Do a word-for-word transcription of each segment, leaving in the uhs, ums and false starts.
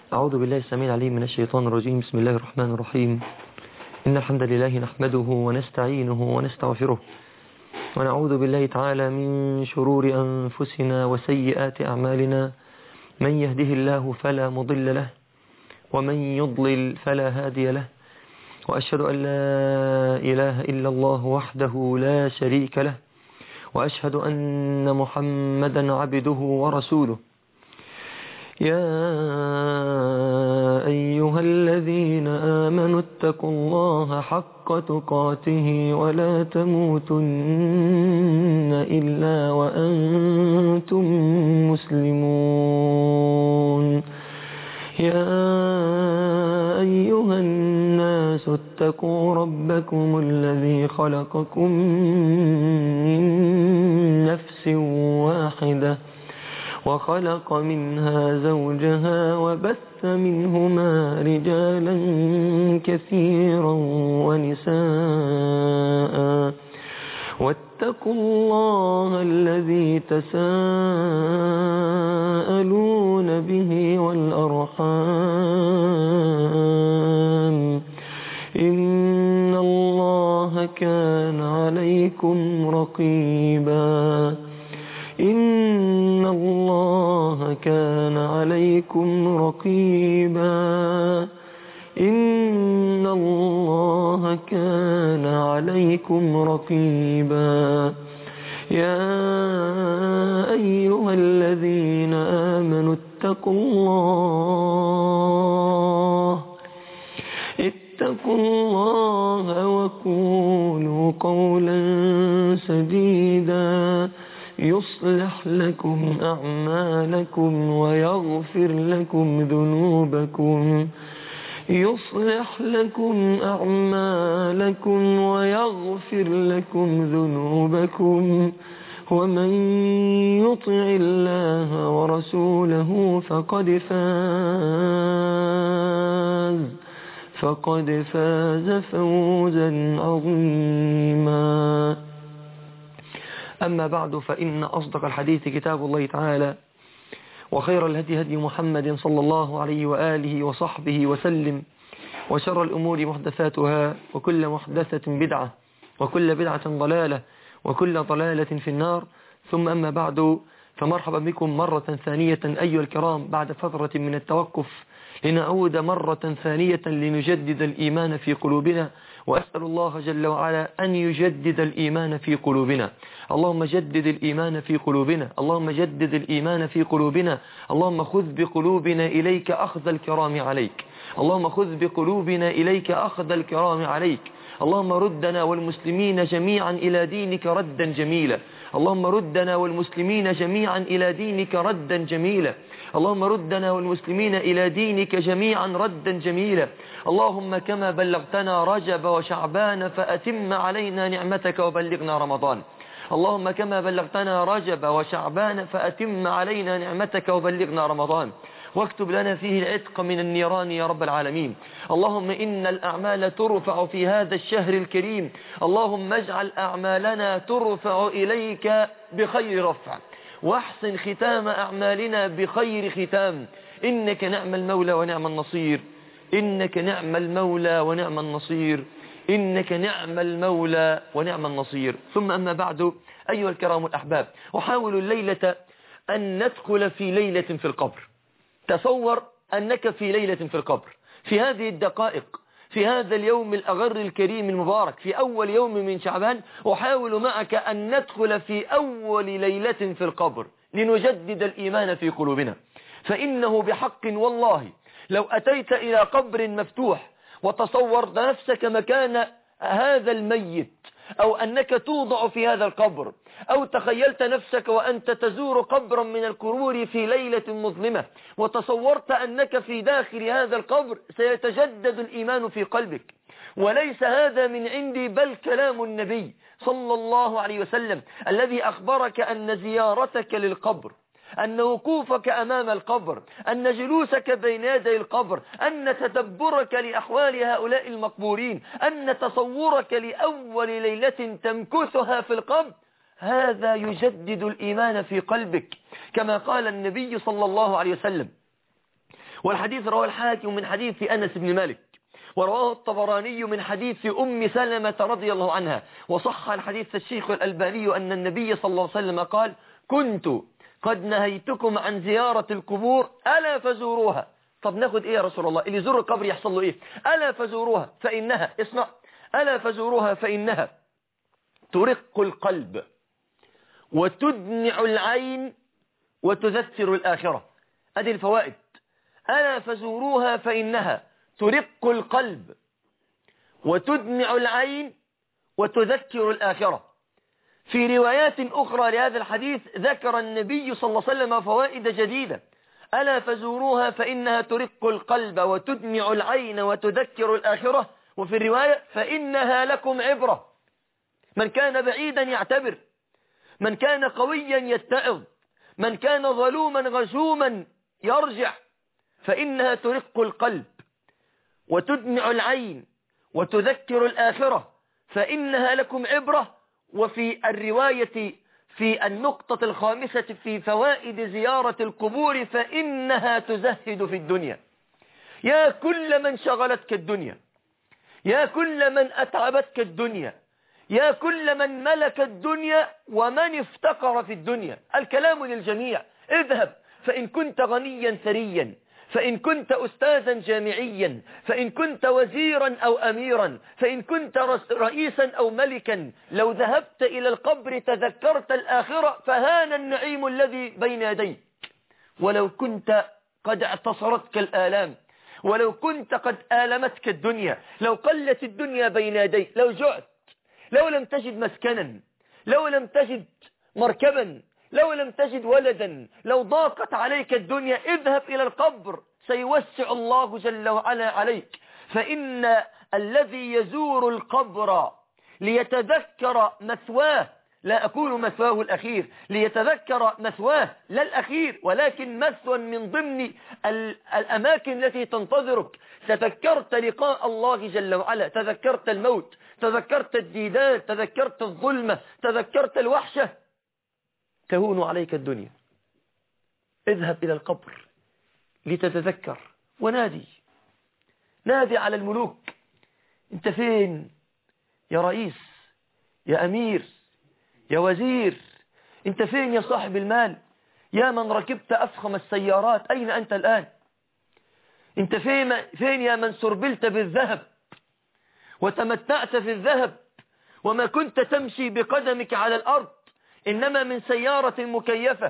أعوذ بالله السميع العليم من الشيطان الرجيم. بسم الله الرحمن الرحيم. إن الحمد لله نحمده ونستعينه ونستغفره، ونعوذ بالله تعالى من شرور أنفسنا وسيئات أعمالنا. من يهده الله فلا مضل له، ومن يضلل فلا هادي له، وأشهد أن لا إله إلا الله وحده لا شريك له، وأشهد أن محمدا عبده ورسوله. يا أيها الذين آمنوا اتقوا الله حق تقاته ولا تموتن إلا وأنتم مسلمون. يا أيها الناس اتقوا ربكم الذي خلقكم من نفس واحدة وخلق منها زوجها وبث منهما رجالا كثيرا ونساء، واتقوا الله الذي تساءلون به والأرحام، إن الله كان عليكم رقيبا إن الله كان عليكم رقيبا إن الله كان عليكم رقيبا يا أيها الذين آمنوا اتقوا الله اتقوا الله وقولوا قولا سديدا يصلح لكم أعمالكم ويغفر لكم ذنوبكم يصلح لكم أعمالكم ويغفر لكم ذنوبكم ومن يطع الله ورسوله فقد فاز فقد فاز فوزا عظيما. أما بعد، فإن أصدق الحديث كتاب الله تعالى، وخير الهدي هدي محمد صلى الله عليه وآله وصحبه وسلم، وشر الأمور محدثاتها، وكل محدثة بدعة، وكل بدعة ضلالة، وكل ضلالة في النار. ثم أما بعد، فمرحبا بكم مرة ثانية أيها الكرام بعد فترة من التوقف، لنعود مرة ثانية لنجدد الإيمان في قلوبنا، وأسأل الله جل وعلا أن يجدد الإيمان في قلوبنا. اللهم جدد الإيمان في قلوبنا اللهم جدد الإيمان في قلوبنا اللهم خذ بقلوبنا إليك أخذ الكرام عليك اللهم خذ بقلوبنا إليك أخذ الكرام عليك اللهم ردنا والمسلمين جميعا إلى دينك ردا جميلا اللهم ردنا والمسلمين جميعا إلى دينك ردا جميلا اللهم ردنا والمسلمين إلى دينك جميعا ردا جميلا اللهم كما بلغتنا رجب وشعبان فأتم علينا نعمتك وبلغنا رمضان اللهم كما بلغتنا رجب وشعبان فأتم علينا نعمتك وبلغنا رمضان، واكتب لنا فيه العتق من النيران يا رب العالمين. اللهم إن الأعمال ترفع في هذا الشهر الكريم، اللهم اجعل أعمالنا ترفع إليك بخير رفع، واحسن ختام أعمالنا بخير ختام. إنك نعم المولى ونعم النصير إنك نعم المولى ونعم النصير إنك نعم المولى ونعم النصير. ثم أما بعد، أيها الكرام الأحباب، أحاول الليلة أن ندخل في ليلة في القبر. تصور أنك في ليلة في القبر، في هذه الدقائق، في هذا اليوم الأغر الكريم المبارك، في أول يوم من شعبان، أحاول معك أن ندخل في أول ليلة في القبر لنجدد الإيمان في قلوبنا. فإنه بحق والله لو أتيت إلى قبر مفتوح وتصورت نفسك مكان هذا الميت، أو أنك توضع في هذا القبر، أو تخيلت نفسك وأنت تزور قبرا من القبور في ليلة مظلمة، وتصورت أنك في داخل هذا القبر، سيتجدد الإيمان في قلبك. وليس هذا من عندي، بل كلام النبي صلى الله عليه وسلم الذي أخبرك أن زيارتك للقبر، أن وقوفك أمام القبر، أن جلوسك بين يدي القبر، أن تدبرك لأحوال هؤلاء المقبورين، أن تصورك لأول ليلة تمكثها في القبر، هذا يجدد الإيمان في قلبك. كما قال النبي صلى الله عليه وسلم: والحديث رواه الحاكم من حديث أنس بن مالك، ورواه الطبراني من حديث أم سلمة رضي الله عنها، وصح الحديث الشيخ الألباني أن النبي صلى الله عليه وسلم قال: كنت قد نهيتكم عن زيارة القبور ألا فزوروها. طب ناخد إيه يا رسول الله؟ اللي يزور القبر يحصل له إيه؟ ألا فزوروها فإنها، اسمع، ألا فزوروها فإنها ترق القلب وتدمع العين وتذكر الآخرة. هذه الفوائد. ألا فزوروها فإنها ترق القلب وتدمع العين وتذكر الآخرة. في روايات أخرى لهذا الحديث ذكر النبي صلى الله عليه وسلم فوائد جديدة: ألا فزوروها فإنها ترق القلب وتدمع العين وتذكر الآخرة. وفي الرواية: فإنها لكم عبرة. من كان بعيدا يعتبر، من كان قويا يتعظ، من كان ظلوما غشوما يرجع. فإنها ترق القلب وتدمع العين وتذكر الآخرة، فإنها لكم عبرة. وفي الرواية في النقطة الخامسة في فوائد زيارة القبور: فإنها تزهد في الدنيا. يا كل من شغلتك الدنيا، يا كل من أتعبتك الدنيا، يا كل من ملك الدنيا ومن افتقر في الدنيا، الكلام للجميع: اذهب، فإن كنت غنيا ثريا، فإن كنت أستاذا جامعيا، فإن كنت وزيرا أو أميرا، فإن كنت رئيسا أو ملكا، لو ذهبت إلى القبر تذكرت الآخرة فهان النعيم الذي بين يديك. ولو كنت قد اعتصرتك الآلام، ولو كنت قد آلمتك الدنيا، لو قلت الدنيا بين يديك، لو جعت، لو لم تجد مسكنا، لو لم تجد مركبا، لو لم تجد ولدا، لو ضاقت عليك الدنيا، اذهب إلى القبر سيوسع الله جل وعلا عليك. فإن الذي يزور القبر ليتذكر مثواه، لا أقول مثواه الأخير، ليتذكر مثواه لا الأخير، ولكن مثوى من ضمن الأماكن التي تنتظرك. تذكرت لقاء الله جل وعلا، تذكرت الموت، تذكرت الديدان، تذكرت الظلمة، تذكرت الوحشة، تهون عليك الدنيا. اذهب إلى القبر لتتذكر ونادي، نادي على الملوك: انت فين يا رئيس، يا أمير، يا وزير؟ انت فين يا صاحب المال، يا من ركبت أفخم السيارات؟ أين أنت الآن؟ انت فين, فين يا من سربلت بالذهب وتمتعت في الذهب وما كنت تمشي بقدمك على الأرض، إنما من سيارة مكيفة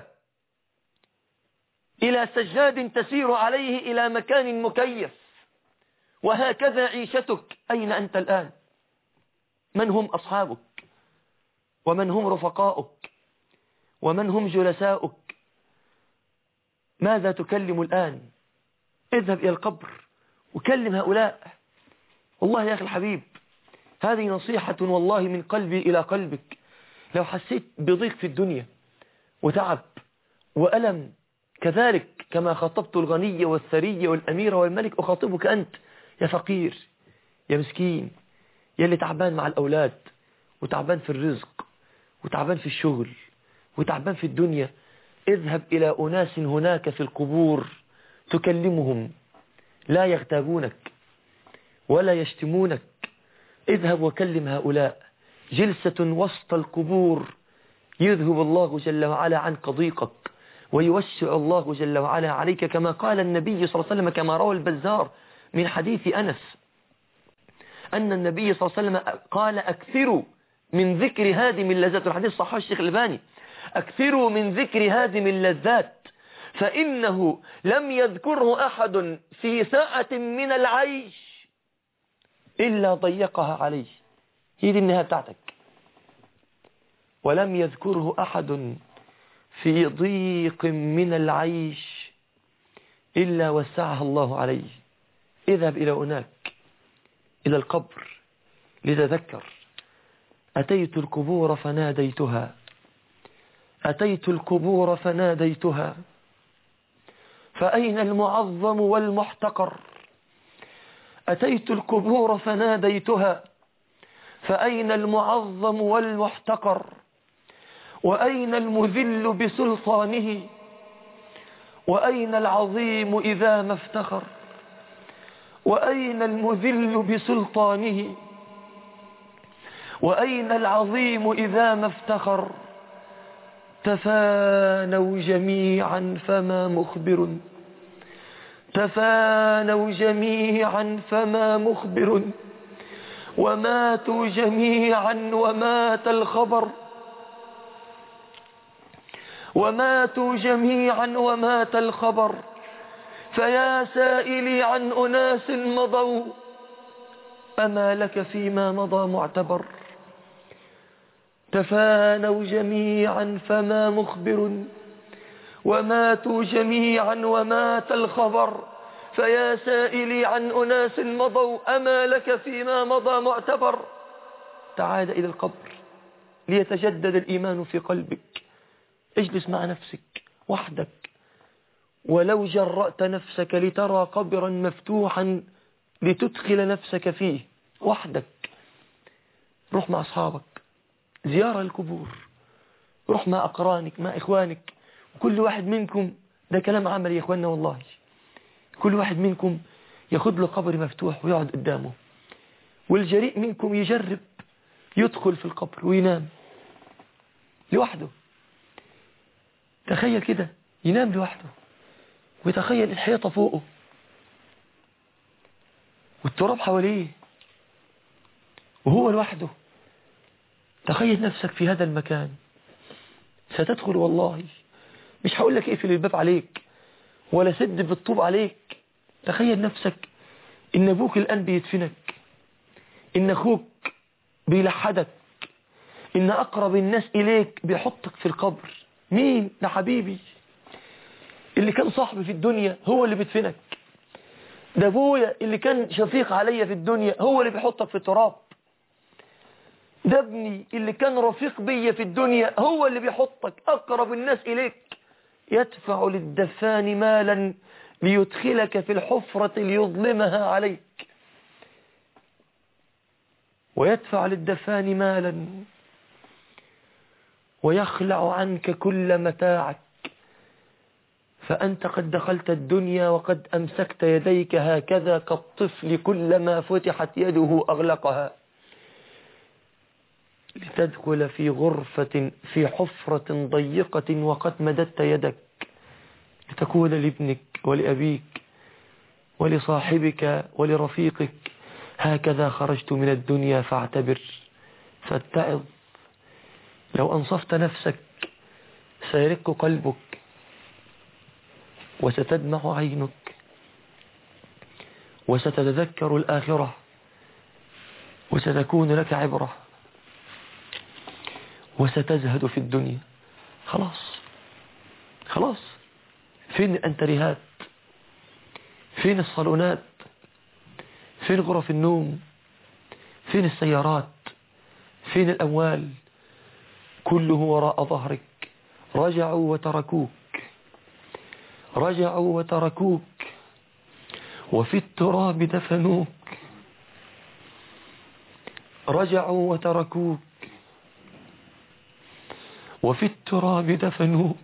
إلى سجاد تسير عليه إلى مكان مكيف، وهكذا عيشتك. أين أنت الآن؟ من هم أصحابك؟ ومن هم رفقاؤك؟ ومن هم جلساؤك؟ ماذا تكلم الآن؟ اذهب إلى القبر وكلم هؤلاء. والله يا أخي الحبيب، هذه نصيحة والله من قلبي إلى قلبك. لو حسيت بضيق في الدنيا وتعب وألم، كذلك كما خاطبت الغني والثري والأمير والملك، أخاطبك أنت يا فقير، يا مسكين، يا اللي تعبان مع الأولاد وتعبان في الرزق وتعبان في الشغل وتعبان في الدنيا. اذهب إلى أناس هناك في القبور تكلمهم، لا يغتابونك ولا يشتمونك. اذهب وكلم هؤلاء. جلسة وسط القبور يذهب الله جل وعلا عنك ضيقك ويوسع الله جل وعلا عليك، كما قال النبي صلى الله عليه وسلم كما روى البزار من حديث أنس أن النبي صلى الله عليه وسلم قال: أكثروا من ذكر هادم اللذات. الحديث صحيح الشيخ الألباني: أكثروا من ذكر هادم اللذات، فإنه لم يذكره أحد في ساعة من العيش إلا ضيقها عليه. هي دي النهاية بتاعتك. ولم يذكره أحد في ضيق من العيش إلا وسعها الله عليه. اذهب إلى هناك، إلى القبر لتذكر. أتيت القبور فناديتها، أتيت القبور فناديتها، فأين المعظم والمحتقر؟ أتيت القبور فناديتها، فأين المعظم والمحتقر؟ وأين المذل بسلطانه؟ وأين العظيم إذا ما افتخر؟ وأين المذل بسلطانه؟ وأين العظيم إذا ما افتخر؟ تفانوا جميعا فما مخبر، تفانوا جميعا فما مخبر، وماتوا جميعا ومات الخبر، وماتوا جميعا ومات الخبر. فيا سائلي عن أناس مضوا، أما لك فيما مضى معتبر؟ تفانوا جميعا فما مخبر، وماتوا جميعا ومات الخبر. فيا سائلي عن أناس مضوا، أما لك فيما مضى معتبر؟ تعال إلى القبر ليتجدد الإيمان في قلبك. اجلس مع نفسك وحدك، ولو جرأت نفسك لترى قبرا مفتوحا لتدخل نفسك فيه وحدك. روح مع أصحابك زيارة القبور، روح مع أقرانك مع إخوانك. وكل واحد منكم، ده كلام عملي يا إخواننا والله، كل واحد منكم ياخد له قبر مفتوح ويقعد قدامه، والجريء منكم يجرب يدخل في القبر وينام لوحده. تخيل كده ينام لوحده، ويتخيل الحيطة فوقه والتراب حواليه وهو لوحده. تخيل نفسك في هذا المكان، ستدخل والله. مش هقول لك اقفل الباب عليك ولا سد بالطوب عليك. تخيل نفسك ان ابوك الآن بيدفنك، ان اخوك بيلحدك، ان اقرب الناس اليك بيحطك في القبر. مين؟ ده حبيبي اللي كان صاحبي في الدنيا هو اللي بيدفنك. ده ابويا اللي كان شفيق عليا في الدنيا هو اللي بيحطك في التراب. ده ابني اللي كان رفيق بيا في الدنيا هو اللي بيحطك أقرب الناس إليك. يدفع للدفان مالا ليدخلك في الحفرة ليظلمها عليك، ويدفع للدفان مالا ويخلع عنك كل متاعك. فأنت قد دخلت الدنيا وقد أمسكت يديك هكذا كالطفل كلما فتحت يده أغلقها، لتدخل في غرفة في حفرة ضيقة وقد مددت يدك لتقول لابنك ولأبيك ولصاحبك ولرفيقك: هكذا خرجت من الدنيا فاعتبر فاتعظ. لو أنصفت نفسك سيرق قلبك وستدمع عينك وستتذكر الآخرة وستكون لك عبرة وستزهد في الدنيا. خلاص خلاص. فين الأنتريهات؟ فين الصالونات؟ فين غرف النوم؟ فين السيارات؟ فين الأموال؟ كله وراء ظهرك. رجعوا وتركوك، رجعوا وتركوك، وفي التراب دفنوك. رجعوا وتركوك وفي التراب دفنوك.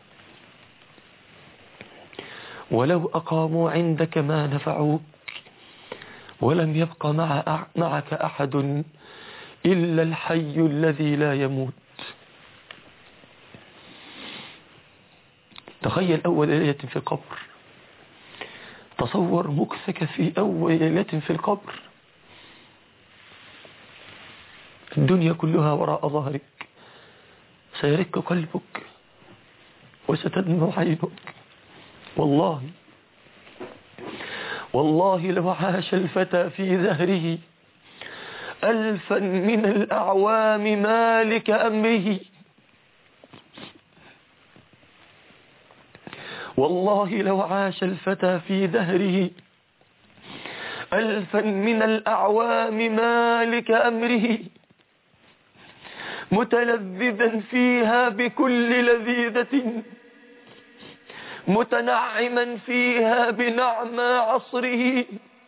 ولو أقاموا عندك ما نفعوك، ولم يبق مع معك أحد إلا الحي الذي لا يموت. تخيل أول ليلة في القبر، تصور مكثك في أول ليلة في القبر. الدنيا كلها وراء ظهرك، سيرق قلبك وستدمع عينك. والله والله لو عاش الفتى في دهره ألفا من الأعوام مالك أمره، والله لو عاش الفتى في دهره ألفا من الأعوام مالك أمره، متلذذا فيها بكل لذيذة، متنعما فيها بنعمى عصره،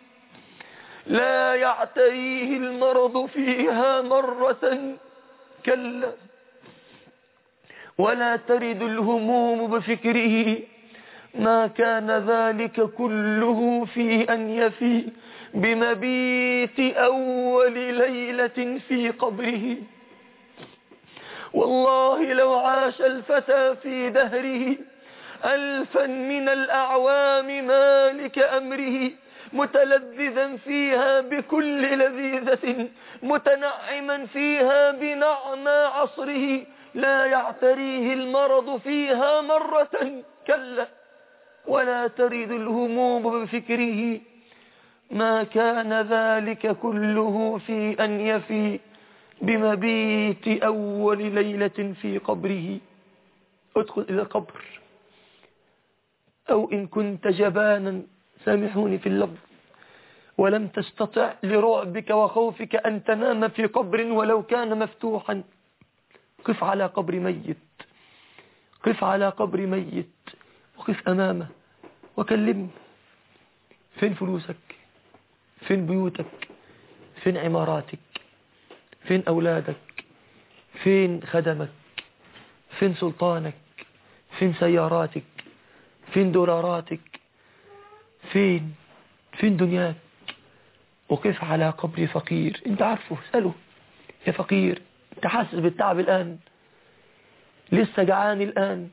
لا يعتريه المرض فيها مرة كلا، ولا ترد الهموم بفكره، ما كان ذلك كله في أن يفي بمبيت أول ليلة في قبره. والله لو عاش الفتى في دهره ألفا من الأعوام مالك أمره، متلذذا فيها بكل لذيذة، متنعما فيها بنعمى عصره، لا يعتريه المرض فيها مرة كلا، ولا ترد الهموم بفكره. ما كان ذلك كله في أن يفي بمبيت أول ليلة في قبره. ادخل إلى القبر، أو إن كنت جبانا، سامحوني في اللفظ، ولم تستطع لرعبك وخوفك أن تنام في قبر ولو كان مفتوحا، قف على قبر ميت، قف على قبر ميت وقف أمامه وكلمه. فين فلوسك؟ فين بيوتك؟ فين عماراتك؟ فين أولادك؟ فين خدمك؟ فين سلطانك؟ فين سياراتك؟ فين دولاراتك؟ فين فين دنياك؟ وقف على قبر فقير انت عارفه، اسأله يا فقير، انت حاسس بالتعب الآن؟ لسه جعان الآن؟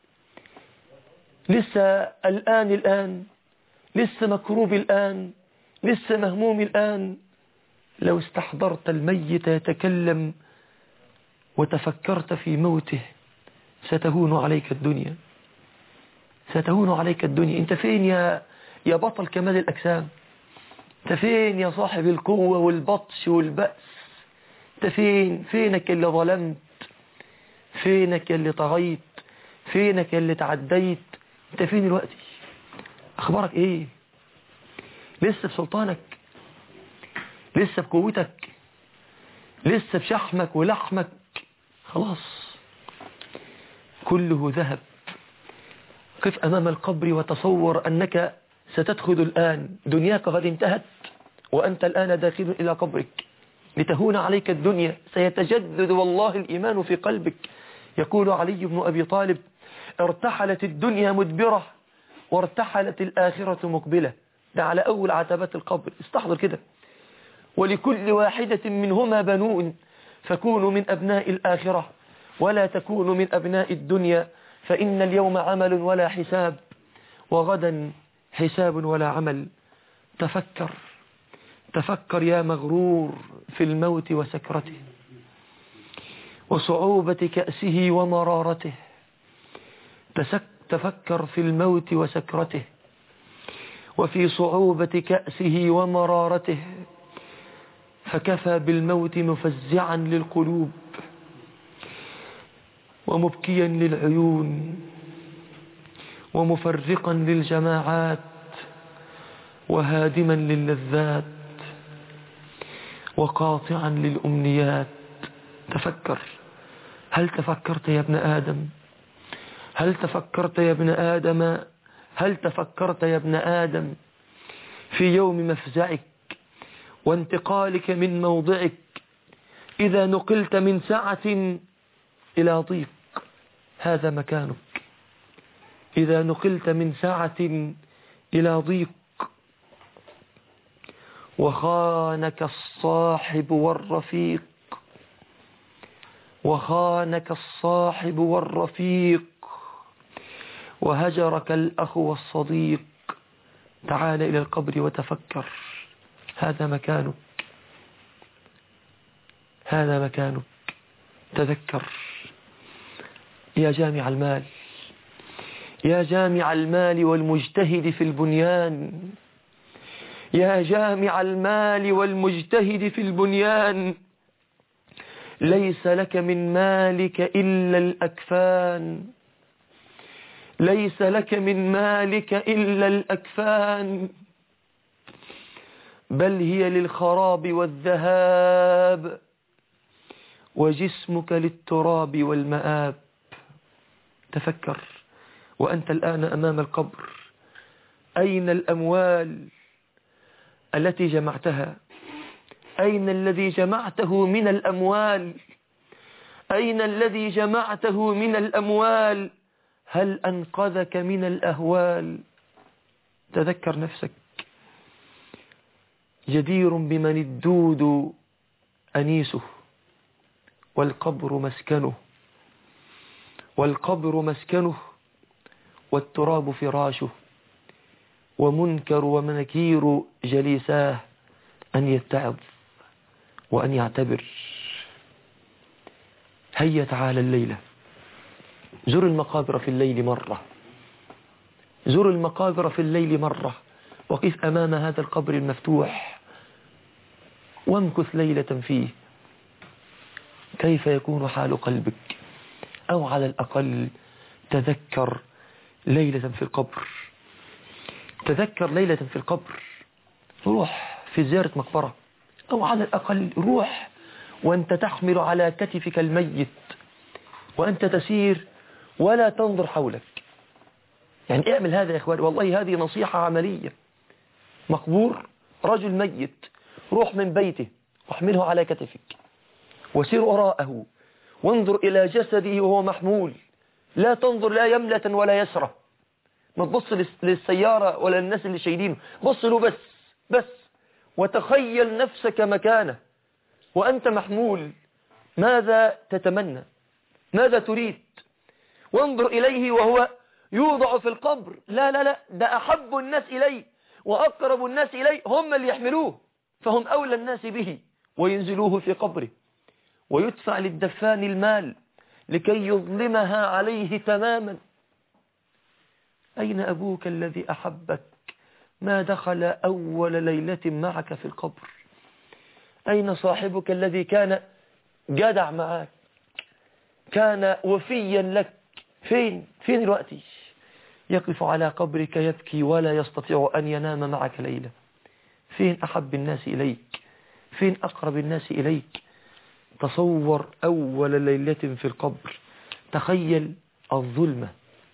لسه الآن الآن؟ لسه مكروب الآن؟ لسه مهموم الآن؟ لو استحضرت الميت يتكلم وتفكرت في موته ستهون عليك الدنيا، ستهون عليك الدنيا. انت فين يا يا بطل كمال الأجسام؟ انت فين يا صاحب القوة والبطش والبأس؟ انت فين؟ فينك اللي ظلمت؟ فينك اللي طغيت؟ فينك اللي تعديت؟ انت فين دلوقتي؟ اخبارك ايه؟ لسه بسلطانك؟ لسه بقوتك؟ لسه بشحمك ولحمك؟ خلاص كله ذهب. قف أمام القبر وتصور أنك ستدخل الآن، دنياك قد انتهت وأنت الآن داخل إلى قبرك لتهون عليك الدنيا. سيتجدد والله الإيمان في قلبك. يقول علي بن أبي طالب: ارتحلت الدنيا مدبرة وارتحلت الآخرة مقبلة. ده على أول عتبات القبر، استحضر كده. ولكل واحدة منهما بنون، فكونوا من أبناء الآخرة ولا تكونوا من أبناء الدنيا، فإن اليوم عمل ولا حساب، وغدا حساب ولا عمل. تفكر تفكر يا مغرور في الموت وسكرته وصعوبة كأسه ومرارته. تفكر في الموت وسكرته وفي صعوبة كأسه ومرارته، فكفى بالموت مفزعا للقلوب ومبكيا للعيون ومفرقا للجماعات وهادما للذات وقاطعا للأمنيات. تفكر. هل تفكرت يا ابن آدم؟ هل تفكرت يا ابن آدم؟ هل تفكرت يا ابن آدم في يوم مفزعك وانتقالك من موضعك، إذا نقلت من سعة إلى ضيق هذا مكانك، إذا نقلت من سعة إلى ضيق. وخانك الصاحب والرفيق، وخانك الصاحب والرفيق، وهجرك الأخ والصديق. تعال إلى القبر وتفكر. هذا مكانك، هذا مكانك. تذكر يا جامع المال، يا جامع المال والمجتهد في البنيان، يا جامع المال والمجتهد في البنيان، ليس لك من مالك إلا الأكفان، ليس لك من مالك إلا الأكفان، بل هي للخراب والذهاب، وجسمك للتراب والمآب. تفكر وأنت الآن أمام القبر. أين الأموال التي جمعتها؟ أين الذي جمعته من الأموال؟ أين الذي جمعته من الأموال؟ هل أنقذك من الأهوال؟ تذكر نفسك. جدير بمن الدود أنيسه والقبر مسكنه، والقبر مسكنه والتراب فراشه، ومنكر ومنكير جليساه أن يتعظ وأن يعتبر. هيا تعالى الليلة زر المقابر في الليل مرة، زر المقابر في الليل مرة، وقف أمام هذا القبر المفتوح وامكث ليلة فيه. كيف يكون حال قلبك؟ أو على الأقل تذكر ليلة في القبر، تذكر ليلة في القبر. روح في زيارة مقبرة، أو على الأقل روح وأنت تحمل على كتفك الميت وأنت تسير ولا تنظر حولك. يعني اعمل هذا يا إخواني، والله هذه نصيحة عملية. مقبور رجل ميت، روح من بيته واحمله على كتفك وسير وراءه وانظر إلى جسده وهو محمول. لا تنظر لا يملة ولا يسرة، ما تبص للسيارة ولا الناس اللي شايلينه، بص له بس بس وتخيل نفسك مكانه وأنت محمول. ماذا تتمنى؟ ماذا تريد؟ وانظر إليه وهو يوضع في القبر. لا لا لا، ده أحب الناس إليه وأقرب الناس إليه هم اللي يحملوه، فهم أولى الناس به، وينزلوه في قبره ويدفع للدفان المال لكي يظلمها عليه تماما. أين أبوك الذي أحبك ما دخل أول ليلة معك في القبر؟ أين صاحبك الذي كان جدع معك، كان وفيا لك؟ فين فين دلوقتي؟ يقف على قبرك يبكي ولا يستطيع أن ينام معك ليلة. فين أحب الناس إليك؟ فين أقرب الناس إليك؟ تصور أول ليلة في القبر، تخيل الظلمة،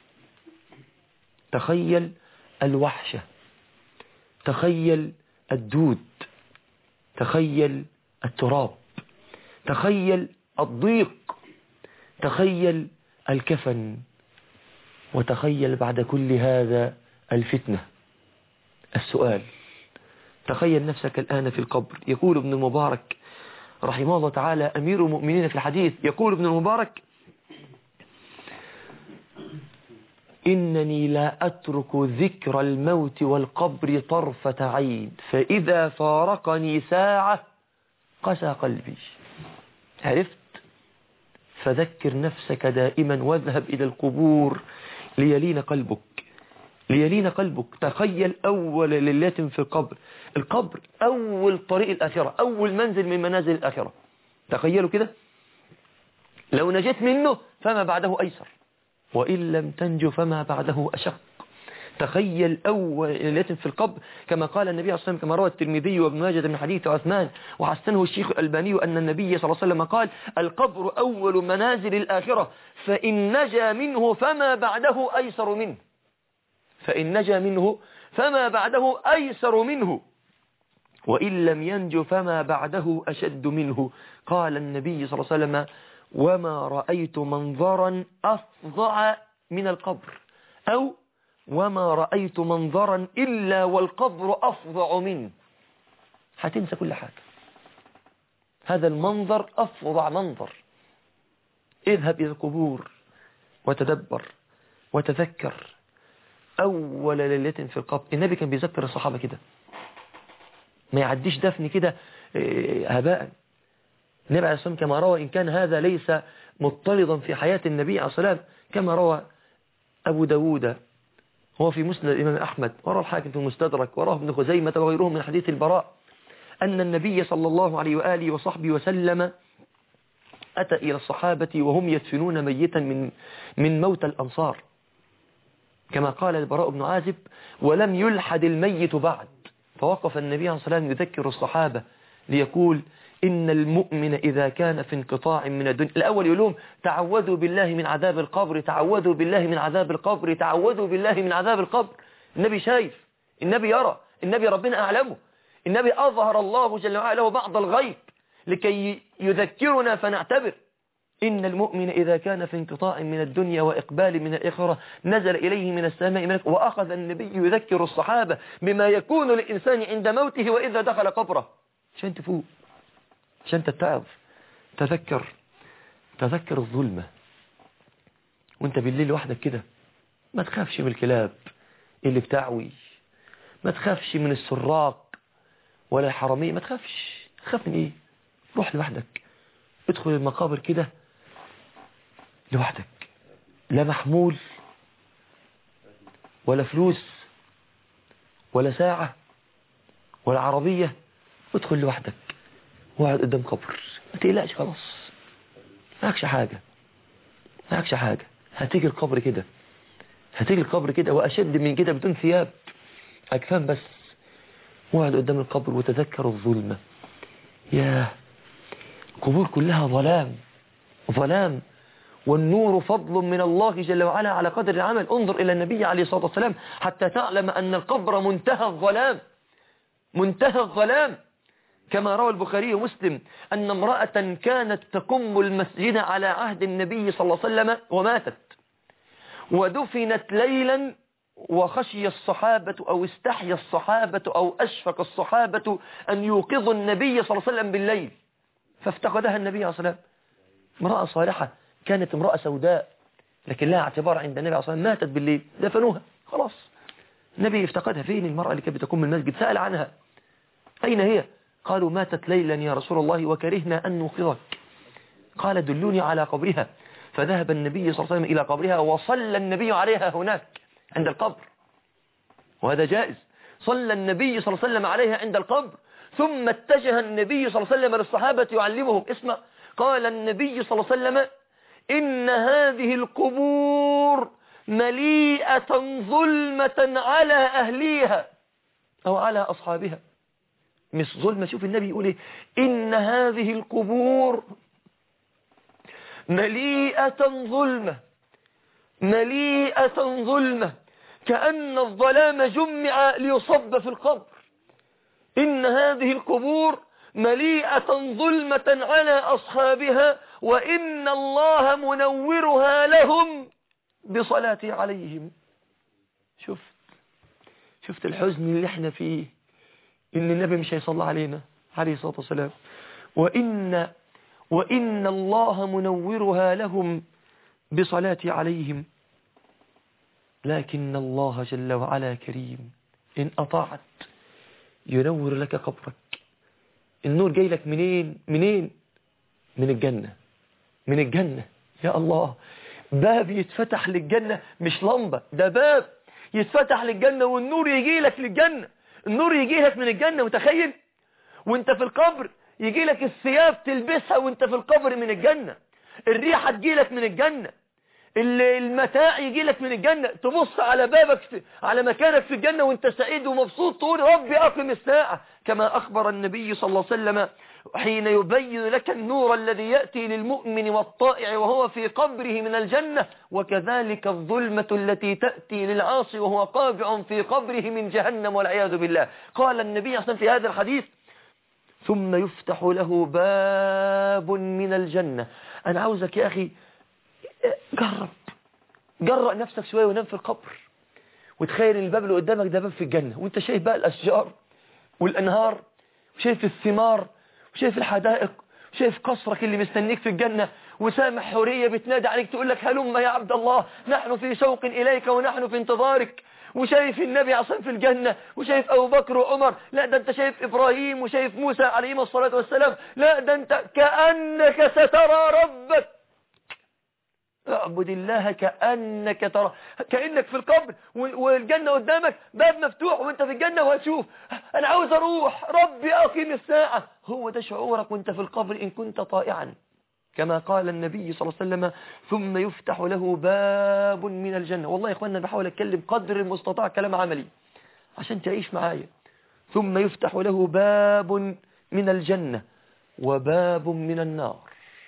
تخيل الوحشة، تخيل الدود، تخيل التراب، تخيل الضيق، تخيل الكفن، وتخيل بعد كل هذا الفتنة. السؤال، تخيل نفسك الآن في القبر. يقول ابن المبارك رحمه الله تعالى أمير المؤمنين في الحديث، يقول ابن المبارك: إنني لا أترك ذكر الموت والقبر طرفة عين، فإذا فارقني ساعة قسى قلبي. عرفت؟ فذكر نفسك دائما واذهب إلى القبور ليلين قلبك، ليلين قلبك. تخيل أول ليلة في القبر. القبر أول طريق الآخرة، أول منزل من منازل الآخرة. تخيلوا كده، لو نجيت منه فما بعده أيسر، وإن لم تنجو فما بعده أشق. تخيل أول ليلة في القبر، كما قال النبي صلى الله عليه وسلم، كما روى الترمذي وابن ماجه من حديث عثمان وحسنه الشيخ الألباني، أن النبي صلى الله عليه وسلم قال: القبر أول منازل الآخرة، فإن نجا منه فما بعده أيسر منه، فإن نجا منه فما بعده أيسر منه، وإن لم ينجو فما بعده أشد منه. قال النبي صلى الله عليه وسلم: وما رأيت منظرا أفظع من القبر، أو وما رأيت منظرا إلا والقبر أفظع منه. هتنسى كل حاجة، هذا المنظر أفظع منظر. اذهب إلى القبور وتدبر وتذكر أول ليلة في القبر. النبي كان بيذكر الصحابة كده، ما يعديش دفن كده هباء. النبي عليه الصلاة والسلام كما روى، إن كان هذا ليس مضطردا في حياة النبي عليه الصلاة والسلام، كما روى أبو داود هو في مسند الإمام أحمد، وروى الحاكم في المستدرك، وروى ابن خزيمة وغيرهم من حديث البراء، أن النبي صلى الله عليه وآله وصحبه وسلم أتى إلى الصحابة وهم يدفنون ميتا من من موت الأنصار، كما قال البراء بن عازب: ولم يلحد الميت بعد. فوقف النبي عليه الصلاة والسلام يذكر الصحابة ليقول: إن المؤمن إذا كان في انقطاع من الدنيا، الأول يقول لهم: تعوذوا بالله من عذاب القبر، تعوذوا بالله من عذاب القبر، تعوذوا بالله من عذاب القبر. النبي شايف، النبي يرى، النبي ربنا أعلمه، النبي أظهر الله جل وعلا له بعض الغيب لكي يذكرنا فنعتبر. إن المؤمن إذا كان في انقطاع من الدنيا وإقبال من الآخرة نزل إليه من السماء ملك. وأخذ النبي يذكر الصحابة بما يكون للإنسان عند موته وإذا دخل قبره، عشان تفوق، عشان تتعظ. تذكر تذكر الظلمة وانت بالليل وحدك كده، ما تخافش من الكلاب اللي بتعوي، ما تخافش من السراق ولا الحرامية، ما تخافش. خاف من ايه؟ روح لوحدك، ادخل المقابر كده لوحدك، لا محمول ولا فلوس ولا ساعة ولا عربية، ادخل لوحدك واقعد قدام قبر، ما تقلقش، خلاص معكش حاجة، معكش حاجة. هتيجي القبر كده، هتيجي القبر كده وأشد من كده، بدون ثياب، أكفان بس، واقعد قدام القبر وتذكر الظلمة. ياه، القبور كلها ظلام ظلام، والنور فضل من الله جل وعلا على قدر العمل. انظر إلى النبي عليه الصلاة والسلام حتى تعلم أن القبر منتهى الظلام، منتهى الظلام. كما روى البخاري ومسلم أن امرأة كانت تقم المسجد على عهد النبي صلى الله عليه وسلم وماتت، ودفنت ليلا، وخشي الصحابة أو استحيا الصحابة أو أشفق الصحابة أن يوقظوا النبي صلى الله عليه وسلم بالليل، فافتقدها النبي عليه الصلاة والسلام. امرأة صالحة، كانت امرأة سوداء لكن لها اعتبار عند النبي عليه الصلاة والسلام، ماتت بالليل، دفنوها خلاص. النبي افتقدها. فين المرأة اللي كانت بتقوم المسجد؟ سأل عنها، أين هي؟ قالوا ماتت ليلا يا رسول الله وكرهنا أن نوقظك. قال دلوني على قبرها. فذهب النبي صلى الله عليه وسلم إلى قبرها، وصلى النبي عليها هناك عند القبر، وهذا جائز. صلى النبي صلى الله عليه وسلم عليها عند القبر، ثم اتجه النبي صلى الله عليه وسلم للصحابة يعلمهم. اسمع، قال النبي صلى الله عليه وسلم إن هذه القبور مليئة ظلمة على أهليها أو على أصحابها. مش ظلمة، شوف النبي يقول إيه، إن هذه القبور مليئة ظلمة، مليئة ظلمة، كأن الظلام جمع ليصب في القبر. إن هذه القبور مليئة ظلمة على أصحابها، وإن الله منورها لهم بصلاة عليهم. شفت شفت الحزن اللي احنا فيه، إن النبي مش هيصلى علينا عليه الصلاة والسلام، وإن وإن الله منورها لهم بصلاة عليهم. لكن الله جل وعلا كريم، إن أطاعت ينور لك قبرك. النور جاي لك منين؟ منين؟ من الجنة، من الجنة. يا الله، باب يتفتح للجنة، مش لمبة، ده باب يتفتح للجنة، والنور يجي لك للجنة، النور يجي لك من الجنة. متخيل؟ وانت في القبر يجي لك الثياب تلبسها وانت في القبر من الجنة، الريحة تجي لك من الجنة، المتاع يجي لك من الجنة، تبص على بابك في على مكانك في الجنة وانت سعيد ومبسوط، تقول ربي أقم الساعة. كما أخبر النبي صلى الله عليه وسلم حين يبين لك النور الذي يأتي للمؤمن والطائع وهو في قبره من الجنة، وكذلك الظلمة التي تأتي للعاصي وهو قابع في قبره من جهنم والعياذ بالله. قال النبي صلى الله عليه وسلم في هذا الحديث ثم يفتح له باب من الجنة. أنا عاوزك يا أخي جرب جرأ نفسك شوية ونام في القبر، وتخيل الباب اللي قدامك ده باب في الجنة، وانت شايف بقى الأشجار والأنهار، وشايف الثمار، وشايف الحدائق، وشايف قصرك اللي مستنيك في الجنة، وسامع حورية بتنادي عليك تقول لك هلم يا عبد الله، نحن في شوق إليك ونحن في انتظارك. وشايف النبي عصام في الجنة، وشايف أبو بكر وعمر، لا ده انت شايف إبراهيم وشايف موسى عليهم الصلاة والسلام، لا ده انت كأنك سترى ربك. اعبد الله كأنك ترى، كأنك في القبر والجنة قدامك، باب مفتوح وانت في الجنة وهتشوف انا عاوز اروح، ربي اقيم الساعة. هو ده شعورك وانت في القبر ان كنت طائعا، كما قال النبي صلى الله عليه وسلم ثم يفتح له باب من الجنة. والله يا اخوانا بحاول اتكلم قدر المستطاع كلام عملي عشان تعيش معايا. ثم يفتح له باب من الجنة وباب من النار.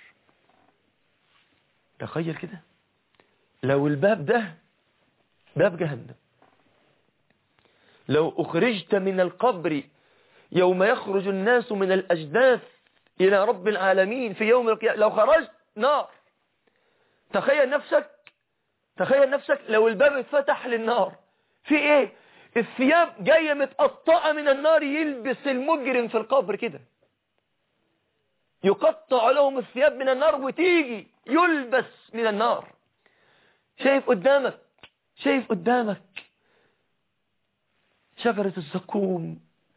تخيل كده، لو الباب ده باب جهنم، لو أخرجت من القبر يوم يخرج الناس من الأجداث إلى رب العالمين في يوم القيامة، لو خرجت نار، تخيل نفسك تخيل نفسك لو الباب اتفتح للنار، في ايه؟ الثياب جاية متقطعة من النار، يلبس المجرم في القبر كده، يقطع لهم الثياب من النار وتيجي يلبس من النار. شايف قدامك شايف قدامك شجرة الزقوم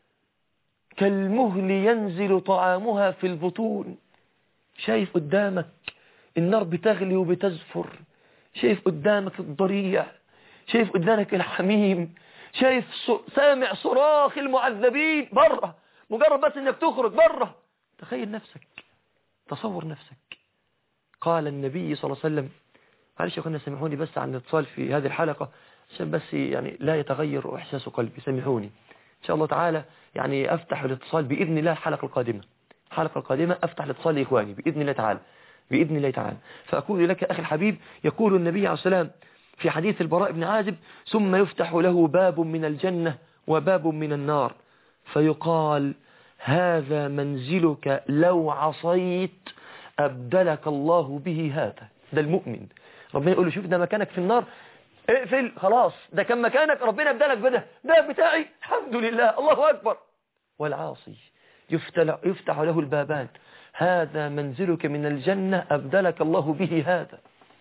كالمهل ينزل طعامها في البطون. شايف قدامك النار بتغلي وبتزفر. شايف قدامك الضريع. شايف قدامك الحميم. شايف سامع صراخ المعذبين بره، مجرد بس انك تخرج بره. تخيل نفسك، تصور نفسك. قال النبي صلى الله عليه وسلم، معلش يا اخوانا سامحوني بس عن الاتصال في هذه الحلقة عشان بس يعني لا يتغير احساس قلبي، سامحوني. ان شاء الله تعالى يعني افتح الاتصال باذن الله الحلقة القادمة الحلقة القادمة افتح الاتصال لاخواني باذن الله تعالى باذن الله تعالى. فاقول لك اخي الحبيب، يقول النبي عليه السلام في حديث البراء بن عازب: ثم يفتح له باب من الجنة وباب من النار، فيقال: هذا منزلك لو عصيت أبدلك الله به هذا. ده المؤمن، ربنا يقول له: شوف ده مكانك في النار، اقفل خلاص، ده كان مكانك، ربنا أبدلك بده، ده بتاعي، الحمد لله، الله أكبر. والعاصي يفتح, يفتح له البابان: هذا منزلك من الجنة أبدلك الله به هذا.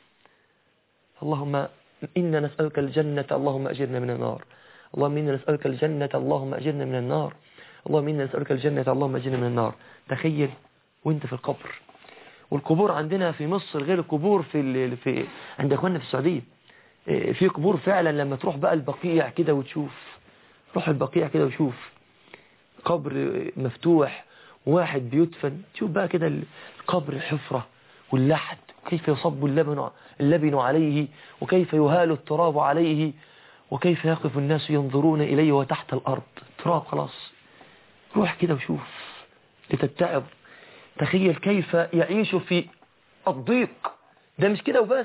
اللهم إنا نسألك الجنة اللهم أجرنا من النار. اللهم إنا نسألك الجنة اللهم أجرنا من النار. اللهم إنا نسألك الجنة اللهم أجرنا من النار. تخيل وانت في القبر. والقبور عندنا في مصر غير القبور في, في عند اخواننا في السعودية. في قبور فعلا لما تروح بقى البقيع كده وتشوف، روح البقيع كده وشوف قبر مفتوح واحد بيدفن، تشوف بقى كده القبر الحفرة واللحد، كيف يصب اللبن, اللبن عليه، وكيف يهال التراب عليه، وكيف يقف الناس ينظرون إليه وتحت الأرض تراب خلاص. روح كده وشوف لتتعظ. تخيل كيف يعيش في الضيق. ده مش كده وبس،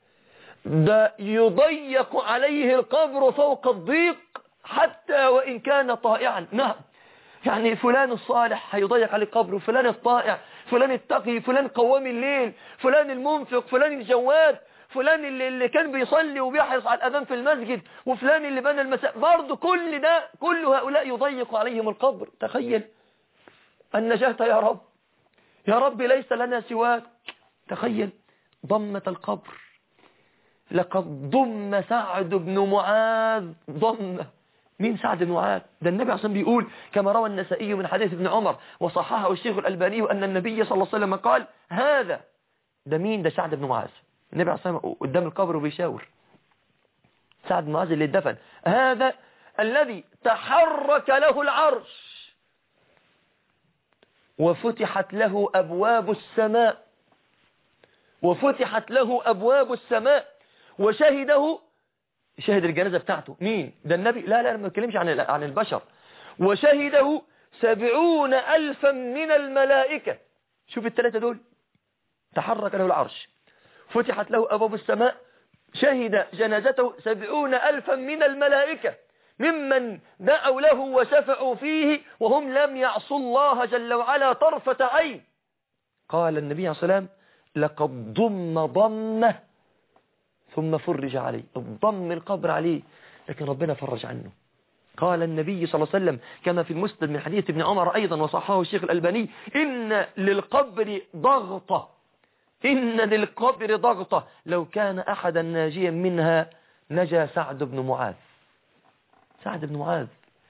ده يضيق عليه القبر فوق الضيق حتى وإن كان طائعا. نعم، يعني فلان الصالح هيضيق عليه قبره، فلان الطائع، فلان التقي، فلان قوام الليل، فلان المنفق، فلان الجواد، فلان اللي, اللي كان بيصلي وبيحرص على الأذان في المسجد، وفلان اللي بنى المساء، برضه كل ده كل هؤلاء يضيق عليهم القبر. تخيل النجاة يا رب، يا رب ليس لنا سواك. تخيل ضمة القبر. لقد ضم سعد بن معاذ ضمة. مين سعد بن معاذ؟ ده النبي عليه الصلاة والسلام بيقول كما روى النسائي من حديث ابن عمر وصححه الشيخ الألباني أن النبي صلى الله عليه وسلم قال: هذا ده مين؟ ده سعد بن معاذ. النبي عليه الصلاة والسلام قدام القبر وبيشاور سعد بن معاذ اللي اتدفن: هذا الذي تحرك له العرش وفتحت له أبواب السماء وفتحت له أبواب السماء وشهده، شهد الجنازة بتاعته مين؟ ده النبي. لا لا ما بتكلمش عن عن البشر. وشهده سبعون ألفا من الملائكة. شوف الثلاثة دول، تحرك له العرش، فتحت له أبواب السماء، شهد جنازته سبعون ألفا من الملائكة ممن دعوا له وشفعوا فيه وهم لم يعصوا الله جل وعلا طرفة عين. قال النبي عليه الصلاة والسلام: لقد ضم ضمه ثم فرج عليه. ضم القبر عليه لكن ربنا فرج عنه. قال النبي صلى الله عليه وسلم كما في المسند من حديث ابن عمر أيضا وصححه الشيخ الألباني: إن للقبر ضغطة إن للقبر ضغطة لو كان أحدا ناجيا منها نجا سعد بن معاذ. سعد بن معاذ.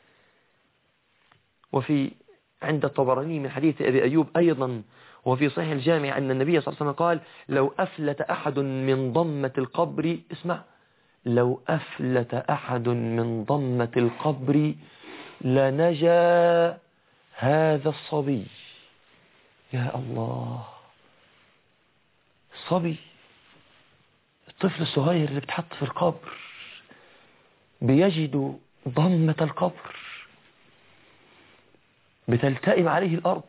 وفي عند الطبراني من حديث أبي أيوب أيضا وفي صحيح الجامع أن النبي صلى الله عليه وسلم قال: لو أفلت أحد من ضمة القبر، اسمع، لو أفلت أحد من ضمة القبر لنجا هذا الصبي. يا الله، الصبي، الطفل الصغير اللي بتحط في القبر بيجد ضمة القبر بتلتئم عليه الأرض.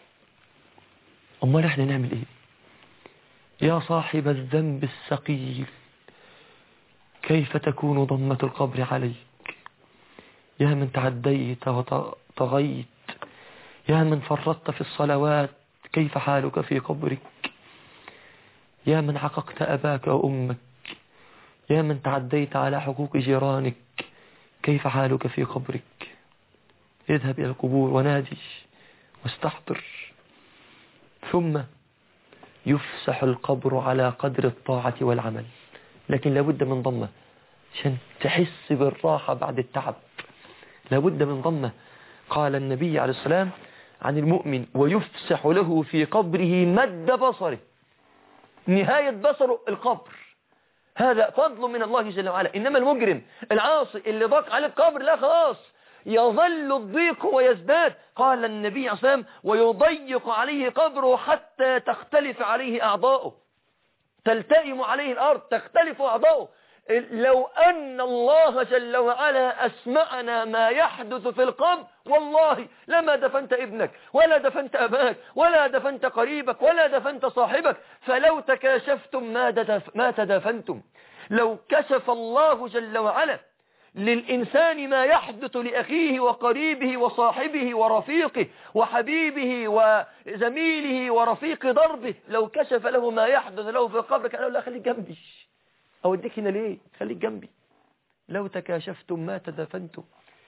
أمال احنا نعمل ايه؟ يا صاحب الذنب الثقيل، كيف تكون ضمة القبر عليك؟ يا من تعديت وطغيت، يا من فرطت في الصلوات، كيف حالك في قبرك؟ يا من عققت أباك وأمك، يا من تعديت على حقوق جيرانك، كيف حالك في قبرك؟ اذهب إلى القبور ونادي واستحضر. ثم يفسح القبر على قدر الطاعة والعمل، لكن لابد من ضمه عشان تحس بالراحة بعد التعب، لابد من ضمه. قال النبي عليه السلام عن المؤمن: ويفسح له في قبره مد بصره، نهاية بصره القبر. هذا فضل من الله جل وعلا. إنما المجرم العاصي اللي ضاق عليه القبر، لا خلاص، يظل الضيق ويزداد. قال النبي عليه الصلاة والسلام: ويضيق عليه قبره حتى تختلف عليه أعضاؤه، تلتئم عليه الأرض، تختلف أعضاؤه. لو أن الله جل وعلا أسمعنا ما يحدث في القبر، والله لما دفنت ابنك ولا دفنت أباك ولا دفنت قريبك ولا دفنت صاحبك. فلو تكاشفتم ما تدفنتم. لو كشف الله جل وعلا للإنسان ما يحدث لأخيه وقريبه وصاحبه ورفيقه وحبيبه وزميله ورفيق دربه، لو كشف له ما يحدث له في القبر كان له: لا خليك جنبي، أوديك هنا ليه؟ خليك جنبي. لو تكاشفتم ما تدفنتم.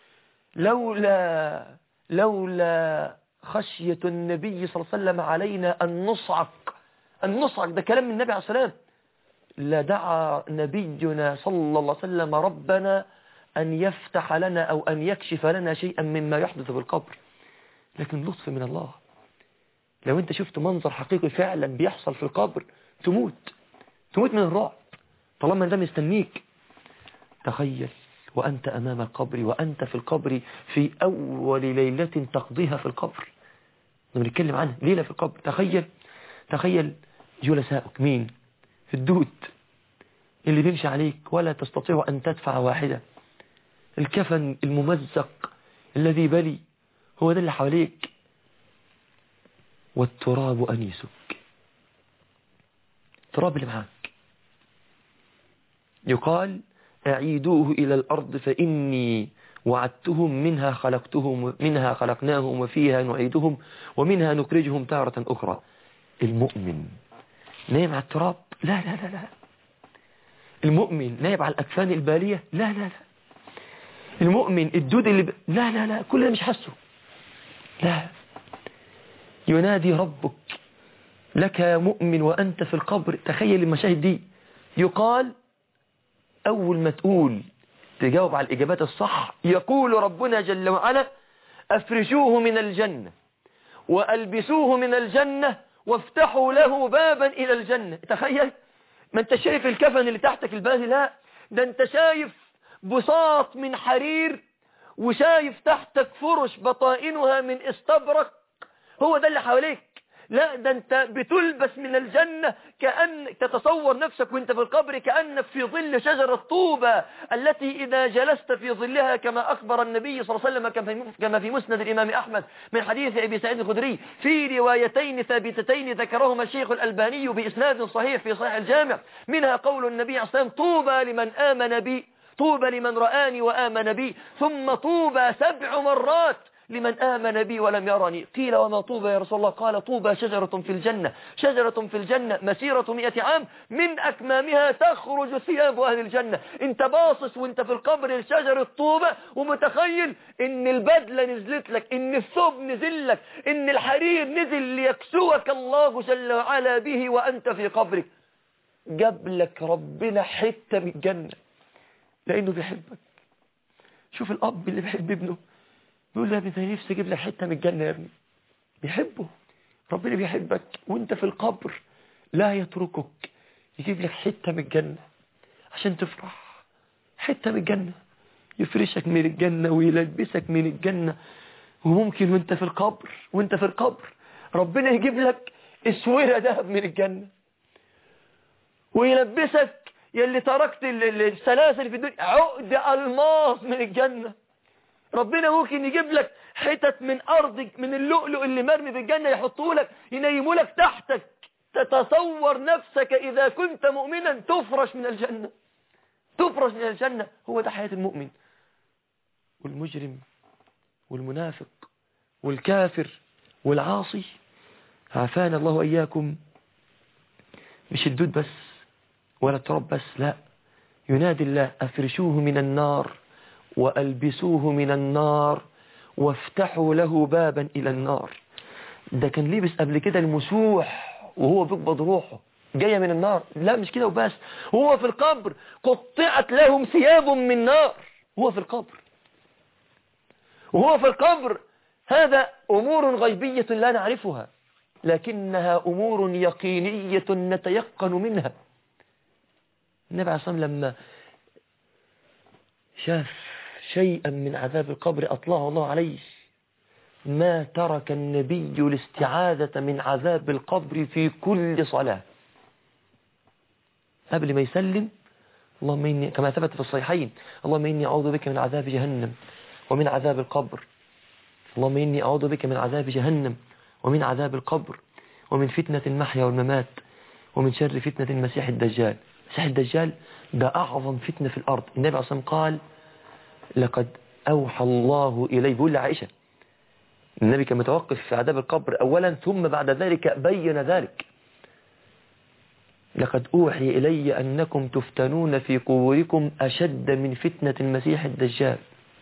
لولا لولا خشية النبي صلى الله عليه وسلم علينا أن نصعق، أن نصعق، ده كلام من النبي عليه السلام، لدعا نبينا صلى الله عليه وسلم ربنا أن يفتح لنا أو أن يكشف لنا شيئا مما يحدث في القبر. لكن لطف من الله. لو أنت شفت منظر حقيقي فعلا بيحصل في القبر تموت، تموت من الرعب طالما ده مستنيك. تخيل وأنت أمام القبر، وأنت في القبر في أول ليلة تقضيها في القبر، نتكلم عنها ليلة في القبر. تخيل تخيل جلسائك مين؟ في الدود اللي بيمشي عليك ولا تستطيع أن تدفع واحدة، الكفن الممزق الذي بلي هو ده اللي حواليك، والتراب أنيسك، التراب اللي معاك. يقال: أعيدوه إلى الأرض فإني وعدتهم منها خلقتهم منها خلقناهم وفيها نعيدهم ومنها نخرجهم تارة أخرى. المؤمن نايم على التراب؟ لا لا لا لا. المؤمن نايم على الأكفان البالية؟ لا لا لا. المؤمن الدود اللي ب... لا لا لا، كل ده مش حسه. لا، ينادي ربك لك يا مؤمن وأنت في القبر. تخيل المشاهد دي. يقال أول ما تقول تجاوب على الإجابات الصح، يقول ربنا جل وعلا: أفرشوه من الجنة وألبسوه من الجنة وافتحوا له بابا إلى الجنة. تخيل، ما انت شايف الكفن اللي تحتك البالي، لا، ده انت شايف بساط من حرير وشايف تحتك فرش بطائنها من استبرق، هو ده اللي حواليك. لا، ده انت بتلبس من الجنة، كأن تتصور نفسك وانت في القبر كأنك في ظل شجرة طوبة التي إذا جلست في ظلها، كما أخبر النبي صلى الله عليه وسلم كما في مسند الإمام أحمد من حديث أبي سعيد الخدري في روايتين ثابتتين ذكرهما الشيخ الألباني بإسناد صحيح في صحيح الجامع، منها قول النبي عليه الصلاة والسلام: طوبى لمن آمن بي، طوبى لمن رآني وآمن بي، ثم طوبى سبع مرات لمن آمن بي ولم يرني. قيل: وما طوبى يا رسول الله؟ قال: طوبى شجرة في الجنة، شجرة في الجنة مسيرة مئة عام من أكمامها تخرج ثياب أهل الجنة. انت باصص وانت في القبر لشجرة طوبة ومتخيل ان البدلة نزلت لك، ان الثوب نزل لك، ان الحرير نزل ليكسوك الله جل وعلا به وأنت في قبرك. جاب لك ربنا حتة من الجنة لأنه بيحبك. شوف الأب اللي بيحب ابنه بيقول له: يا ابني نفسي اجيب لك حته من الجنه يا ابني. بيحبه، ربنا بيحبك وانت في القبر لا يتركك، يجيب لك حته من الجنه عشان تفرح. حته من الجنه، يفرشك من الجنه ويلبسك من الجنه. وممكن وانت في القبر وانت في القبر ربنا يجيب لك اسوره ذهب من الجنه ويلبسك يلي تركت السلاسل في الدنيا عقد الماس من الجنه. ربنا ممكن يجيب لك حتت من أرضك من اللؤلؤ اللي مرمي في الجنة، يحطوا لك ينيموا لك تحتك. تتصور نفسك إذا كنت مؤمنا تفرش من الجنة، تفرش من الجنة. هو ده حياة المؤمن. والمجرم والمنافق والكافر والعاصي عافانا الله وإياكم مش الدود بس ولا التراب بس، لا، ينادي الله أفرشوه من النار وألبسوه من النار وافتحوا له بابا إلى النار. ده كان لبس قبل كده المسوح وهو بيقبض روحه جاية من النار. لا مش كده وبس، هو في القبر قطعت لهم ثياب من نار هو في القبر. وهو في القبر هذا أمور غيبية لا نعرفها، لكنها أمور يقينية نتيقن منها. النبي عليه الصلاة والسلام لما شاف شيئا من عذاب القبر أطلعه الله عليه، ما ترك النبي الاستعاذة من عذاب القبر في كل صلاة. قبل ما يسلم اللهم إني، كما ثبت في الصحيحين، اللهم إني أعوذ بك من عذاب جهنم ومن عذاب القبر، اللهم إني أعوذ بك من عذاب جهنم ومن عذاب القبر ومن فتنة المحيا والممات ومن شر فتنة المسيح الدجال. المسيح الدجال ده أعظم فتنة في الأرض. النبي عليه الصلاة والسلام قال لقد أوحى الله إلي، بيقول لعائشة، النبي كان متوقف في عذاب القبر أولا ثم بعد ذلك بين ذلك، لقد أوحي إلي أنكم تفتنون في قبوركم أشد من فتنة المسيح الدجال.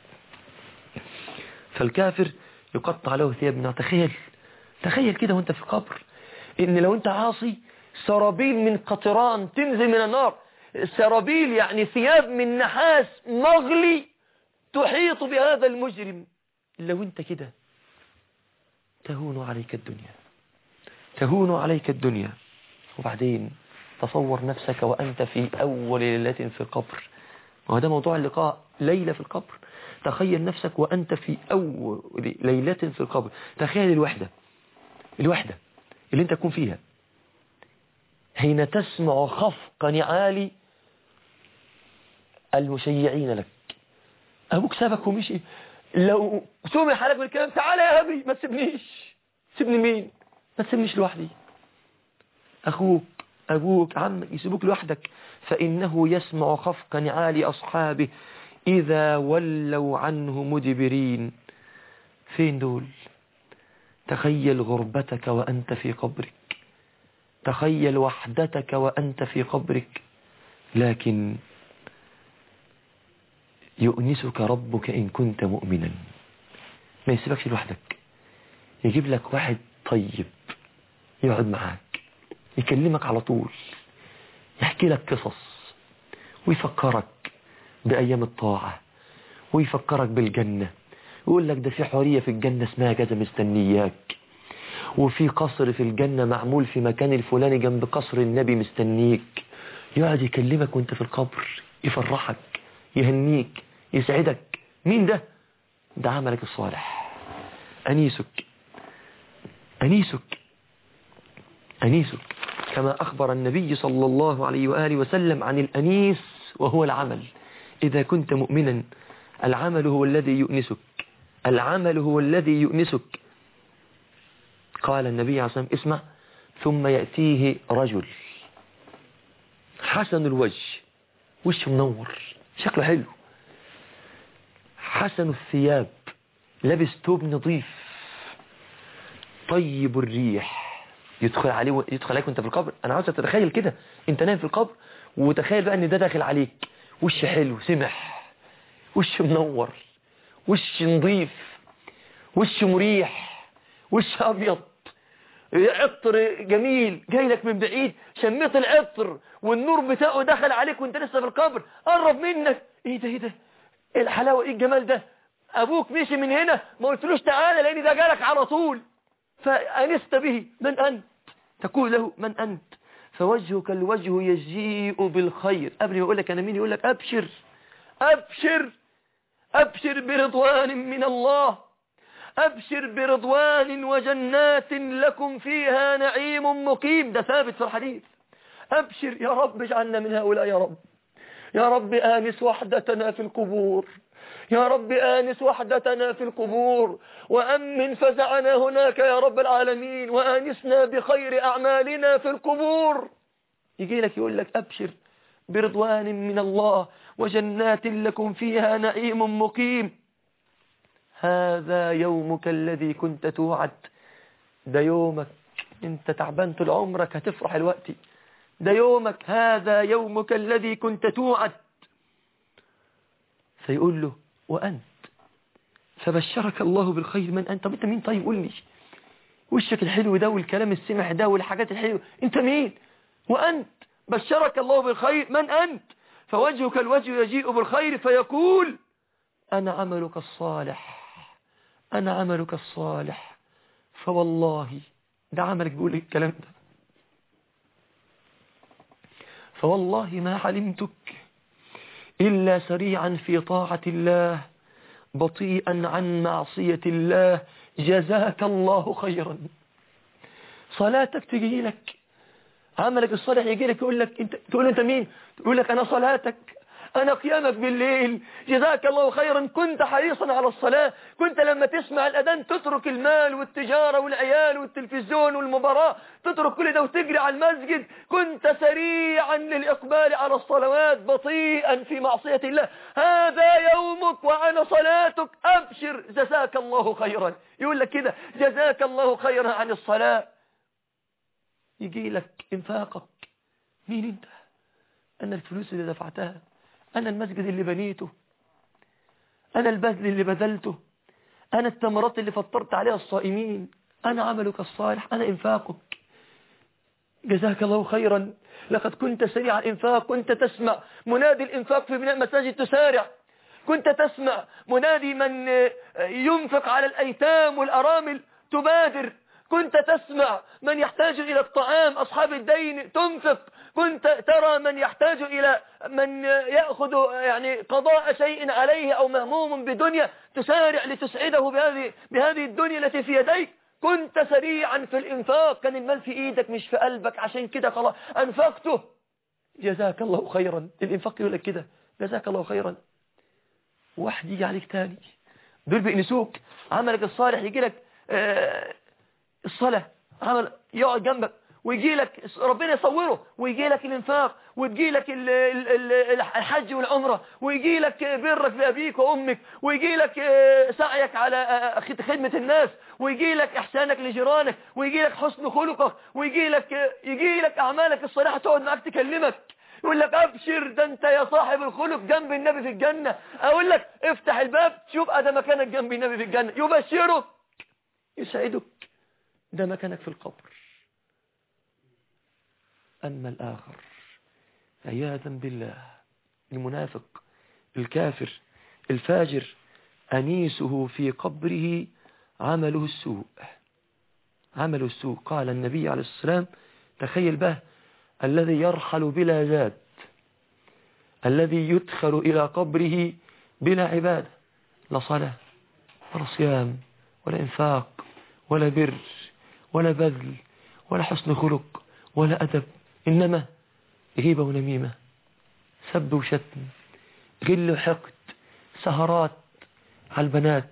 فالكافر يقطع له ثياب من نار. تخيل تخيل كده وانت في القبر ان لو انت عاصي سرابيل من قطران تنزل من النار، سرابيل يعني ثياب من نحاس مغلي تحيط بهذا المجرم. لو انت كده تهون عليك الدنيا، تهون عليك الدنيا. وبعدين تصور نفسك وأنت في أول ليلة في القبر، وهذا موضوع اللقاء، ليلة في القبر. تخيل نفسك وأنت في أول ليلة في القبر. تخيل الوحدة الوحدة اللي انت تكون فيها حين تسمع خفق نعال المشيعين لك. أبوك سابك ومشي، لو سمح لك بالكلام تعالى يا أبي ما تسيبنيش. سيبني مين؟ ما تسيبنيش لوحدي. أخوك أبوك عمك يسيبوك لوحدك، فإنه يسمع خفق نعال أصحابه إذا ولوا عنه مدبرين. فين دول؟ تخيل غربتك وأنت في قبرك، تخيل وحدتك وأنت في قبرك، لكن يؤنسك ربك إن كنت مؤمنا. ما يسيبكش لوحدك، يجيب لك واحد طيب يقعد معاك يكلمك على طول، يحكي لك قصص ويفكرك بأيام الطاعة ويفكرك بالجنة، يقول لك ده في حورية في الجنة اسمها كذا مستنياك، وفي قصر في الجنة معمول في مكان الفلاني جنب قصر النبي مستنيك. يقعد يكلمك وانت في القبر، يفرحك يهنيك يسعدك. مين ده؟ ده عملك الصالح، أنيسك أنيسك أنيسك كما أخبر النبي صلى الله عليه وآله وسلم عن الأنيس وهو العمل. إذا كنت مؤمنا العمل هو الذي يؤنسك، العمل هو الذي يؤنسك. قال النبي عليه الصلاة والسلام اسمع، ثم يأتيه رجل حسن الوجه، وشه منور شكله حلو، حسن الثياب لابس ثوب نظيف، طيب الريح، يدخل عليه يدخل عليك وانت في القبر. انا عاوزك تتخيل كده انت نايم في القبر، وتخيل بقى ان ده داخل عليك، وش حلو سمح، وش منور، وش نظيف، وش مريح، وش ابيض، عطر جميل جاي لك من بعيد، شميت العطر والنور بتاعه دخل عليك وانت لسه في القبر، قرب منك، ايه ده ايه ده ايه الحلاوه ايه الجمال ده. ابوك مشي من هنا ما قلتلوش تعالى لان ده جالك على طول، فأنست به. من أنت؟ تقول له من أنت؟ فوجهك الوجه يجيء بالخير. قبل ما يقول لك أنا مين يقول لك أبشر أبشر أبشر برضوان من الله، أبشر برضوان وجنات لكم فيها نعيم مقيم. ده ثابت في الحديث. أبشر يا رب اجعلنا من هؤلاء يا رب. يا رب آنس وحدتنا في القبور، يا رب آنس وحدتنا في القبور، وأمن فزعنا هناك يا رب العالمين، وآنسنا بخير أعمالنا في القبور. يجي لك يقول لك أبشر برضوان من الله وجنات لكم فيها نعيم مقيم. هذا يومك الذي كنت توعد، ده يومك، انت تعبان طول عمرك هتفرح الوقت، ده يومك، هذا يومك الذي كنت توعد. فيقول له وأنت، فبشرك الله بالخير، من أنت؟ طب أنت مين؟ طيب قول لي، وشك الحلو ده والكلام السمح ده والحاجات الحلوة، أنت مين؟ وأنت بشرك الله بالخير، من أنت؟ فوجهك الوجه يجيء بالخير فيقول أنا عملك الصالح، أنا عملك الصالح، فوالله، ده عملك بيقول الكلام ده، فوالله ما علمتك إلا سريعا في طاعة الله بطيئا عن معصية الله، جزاك الله خيرا. صلاتك تجي لك، عملك الصالح يجي لك، يقول لك انت، تقول له انت مين؟ تقول لك انا صلاتك، انا قيامك بالليل، جزاك الله خيرا. كنت حريصا على الصلاة، كنت لما تسمع الأذان تترك المال والتجارة والعيال والتلفزيون والمباراة، تترك كل ده وتجري على المسجد، كنت سريعا للإقبال على الصلوات بطيئا في معصية الله، هذا يومك وأنا صلاتك، أبشر جزاك الله خيرا. يقول لك كده جزاك الله خيرا عن الصلاة. يجي لك انفاقك، مين انت؟ أنا الفلوس اللي دفعتها، أنا المسجد اللي بنيته، أنا البذل اللي بذلته، أنا التمرات اللي فطرت عليها الصائمين، أنا عملك الصالح، أنا إنفاقك، جزاك الله خيرا. لقد كنت سريع الإنفاق، كنت تسمع منادي الإنفاق في بناء مساجد تسارع، كنت تسمع منادي من ينفق على الأيتام والأرامل تبادر، كنت تسمع من يحتاج إلى الطعام أصحاب الدين تنفق، كنت ترى من يحتاج إلى من يأخذ يعني قضاء شيء عليه أو مهموم بدنيا تسارع لتسعده بهذه بهذه الدنيا التي في يديك، كنت سريعا في الإنفاق، كان المال في إيدك مش في قلبك، عشان كده خلاص أنفقته، جزاك الله خيرا. الإنفاق يقول لك كده جزاك الله خيرا. واحد يجي عليك تاني، دول بيأنسوك، عملك الصالح يجي لك آه الصلاة، عمل يقعد جنبك ويجي لك ربنا يصوره، ويجي لك الانفاق، ويجي لك الحج والعمرة، ويجي لك برك بأبيك وأمك، ويجي لك سعيك على خدمة الناس، ويجي لك إحسانك لجيرانك، ويجي لك حسن خلقك، ويجي لك يجي لك أعمالك الصالحة تقعد معك تكلمك، يقول لك أبشر ده أنت يا صاحب الخلق جنب النبي في الجنة. أقول لك افتح الباب شوف أده مكانك جنب النبي في الجنة، يبشرك يسعدك، ده مكانك في القبر. أما الآخر عياذا بالله، المنافق الكافر الفاجر، أنيسه في قبره عمله السوء، عمله السوء. قال النبي عليه الصلاة والسلام تخيل به الذي يرحل بلا زاد، الذي يدخل إلى قبره بلا عبادة، لا صلاة ولا صيام ولا إنفاق ولا بر ولا بذل ولا حسن خلق ولا أدب، إنما غيبة ونميمة، سب وشتم، غل وحقد، سهرات على البنات،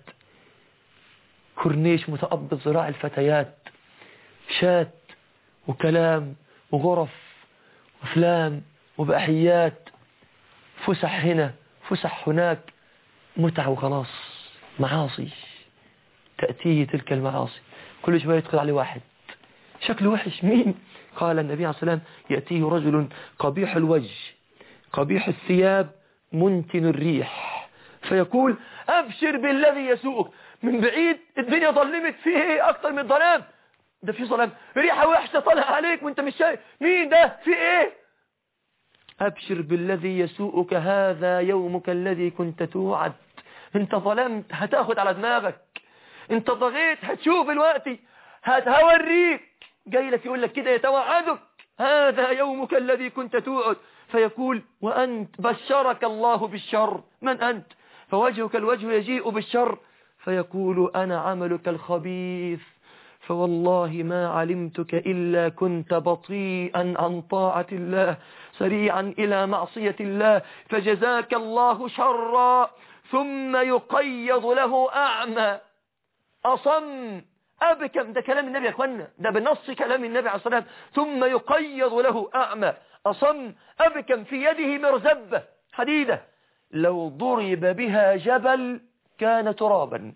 كورنيش متقبض ذراع الفتيات، شات وكلام وغرف وافلام وبأحيات، فسح هنا فسح هناك، متعة وخلاص، معاصي تأتيه تلك المعاصي، كل شوية يدخل عليه واحد شكله وحش، مين؟ قال النبي عليه الصلاة والسلام يأتيه رجل قبيح الوجه قبيح الثياب منتن الريح، فيقول أبشر بالذي يسوءك. من بعيد الدنيا ظلمت، فيه ايه أكتر من ظلام؟ ده في ظلام، ريحة وحشة طالع عليك وانت مش شايف، مين ده؟ في ايه؟ أبشر بالذي يسوءك، هذا يومك الذي كنت توعد. انت ظلمت هتاخد على دماغك، انت ضغيت هتشوف الوقت، هتوريك جاي لك يقول لك كده يتوعدك، هذا يومك الذي كنت توعد. فيقول وأنت بشرك الله بالشر، من أنت؟ فوجهك الوجه يجيء بالشر، فيقول أنا عملك الخبيث، فوالله ما علمتك إلا كنت بطيئا عن طاعة الله سريعا إلى معصية الله، فجزاك الله شرا. ثم يقيض له أعمى أصم أبكم، ده كلام النبي يا أخوانا، ده بنص كلام النبي عليه الصلاة والسلام. ثم يقيض له أعمى أصم أبكم في يده مرزبة حديدة، لو ضرب بها جبل كان ترابا،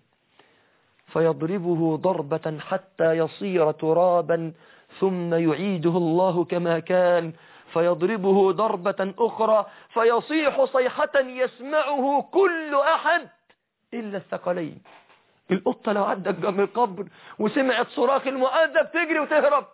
فيضربه ضربة حتى يصير ترابا، ثم يعيده الله كما كان، فيضربه ضربة أخرى فيصيح صيحة يسمعه كل أحد إلا الثقلين. القطة لو عدت جنب القبر وسمعت صراخ المؤذب تجري وتهرب.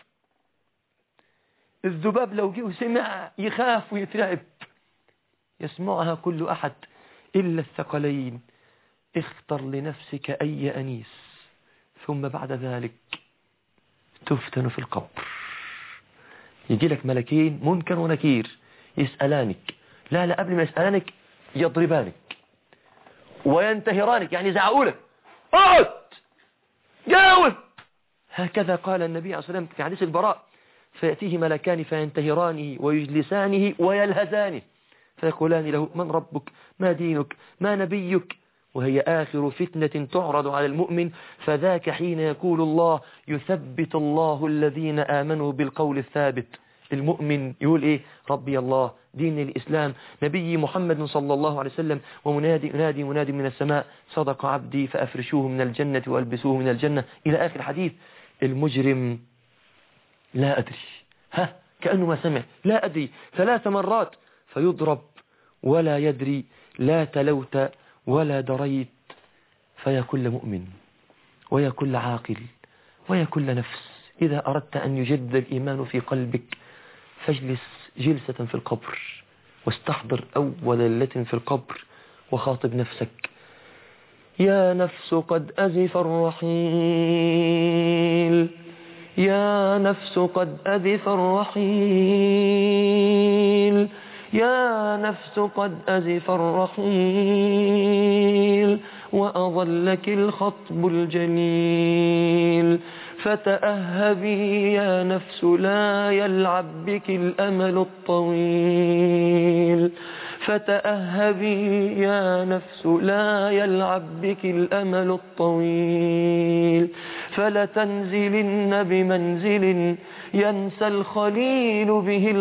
الذباب لو جه وسمع يخاف ويترعب. يسمعها كل أحد إلا الثقلين. اختر لنفسك أي أنيس ثم بعد ذلك تفتن في القبر. يجي لك ملكين منكر ونكير يسألانك، لا لا قبل ما يسألانك يضربانك وينتهرانك، يعني زعقولك اقعد جاوب. هكذا قال النبي عليه الصلاة والسلام في حديث البراء: فيأتيه ملكان فينتهرانه ويجلسانه ويلهزانه فيقولان له: من ربك؟ ما دينك؟ ما نبيك؟ وهي آخر فتنة تعرض على المؤمن، فذاك حين يقول الله: يثبت الله الذين آمنوا بالقول الثابت. المؤمن يقول إيه؟ ربي الله، دين الإسلام، نبي محمد صلى الله عليه وسلم، ومنادي ينادي منادي من السماء: صدق عبدي فأفرشوه من الجنة وألبسوه من الجنة، إلى آخر الحديث. المجرم لا أدري، ها كأنه ما سمع، لا أدري ثلاث مرات، فيضرب ولا يدري، لا تلوت ولا دريت. فيا كل مؤمن ويا كل عاقل ويا كل نفس، إذا أردت أن يجدد الإيمان في قلبك فاجلس جلسة في القبر واستحضر أول ليلة في القبر وخاطب نفسك: يا نفس قد أزف الرحيل، يا نفس قد أزف الرحيل، يا نفس قد أزف الرحيل، وأظلك الخطب الجليل، فتأهبي يا نفس لا يلعب بك الأمل الطويل، فتأهبي يا نفس لا يلعب بك الأمل الطويل، فلتنزلن بمنزل ينسى الخليل به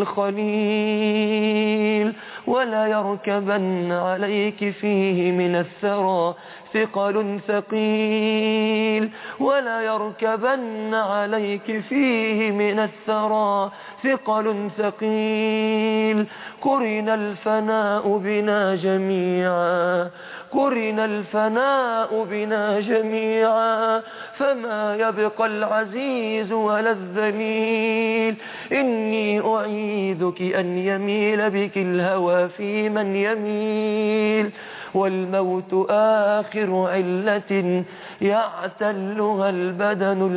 الخليل، ولا يركبن عليك فيه من الثرى ثقل ثقيل، ولا يركبن عليك فيه من الثرى ثقل ثقيل. قرن الفناء بنا جميعا، قرن الفناء بنا جميعا، فما يبقى العزيز ولا الذليل. إني أعيذك أن يميل بك الهوى في من يميل، والموت آخر علة يعتلها البدن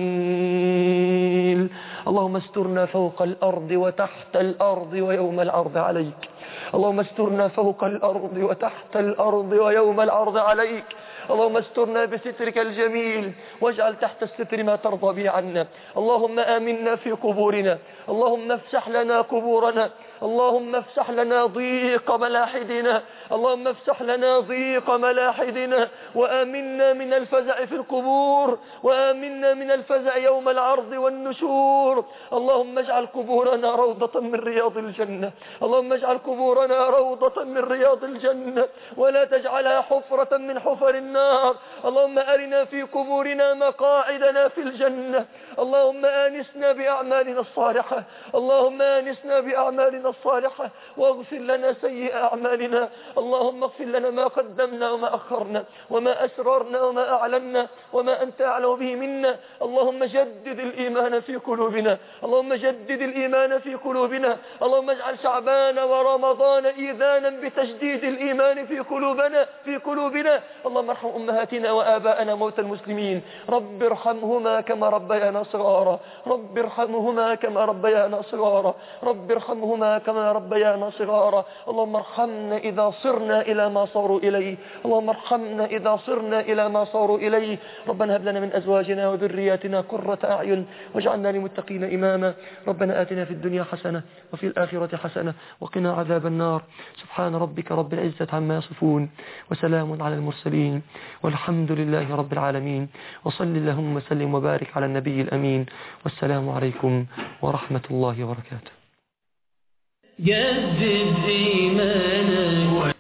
العليل. اللهم استرنا فوق الأرض وتحت الأرض ويوم العرض عليك، اللهم استرنا فوق الأرض وتحت الأرض ويوم العرض عليك. اللهم استرنا بسترك الجميل واجعل تحت الستر ما ترضى به عنا. اللهم آمنا في قبورنا، اللهم افسح لنا قبورنا، اللهم افسح لنا ضيق ملاحدنا، اللهم افسح لنا ضيق ملاحدنا، وآمنا من الفزع في القبور، وآمنا من الفزع يوم العرض والنشور. اللهم اجعل قبورنا روضة من رياض الجنة، اللهم اجعل قبورنا روضة من رياض الجنة، ولا تجعلها حفرة من حفر النار. اللهم أرنا في قبورنا مقاعدنا في الجنة، اللهم آنسنا بأعمالنا الصالحة، اللهم آنسنا بأعمالنا الصالحة، واغفر لنا سيئ أعمالنا. اللهم اغفر لنا ما قدمنا وما أخرنا وما أسررنا وما أعلنا وما أنت أعلم به منا. اللهم جدد الإيمان في قلوبنا، اللهم جدد الإيمان في قلوبنا. اللهم اجعل شعبان ورمضان إيذانا بتجديد الإيمان في قلوبنا في قلوبنا. اللهم ارحم أمهاتنا وآباءنا موتى المسلمين، رب ارحمهما كما ربيانا صغارا، رب ارحمهما كما ربيانا صغارا، رب ارحمهما كما ربيانا صغارا. اللهم ارحمنا إذا صرنا إلى ما صاروا إليه، اللهم ارحمنا إذا صرنا إلى ما صاروا إليه. ربنا هب لنا من أزواجنا وذرياتنا قرة أعين واجعلنا للمتقين إماما. ربنا آتنا في الدنيا حسنة وفي الآخرة حسنة وقنا عذاب النار. سبحان ربك رب العزة عما يصفون، وسلام على المرسلين، والحمد لله رب العالمين. وصل اللهم وسلم وبارك على النبي الأمين، والسلام عليكم ورحمة الله وبركاته. جدد إيمانك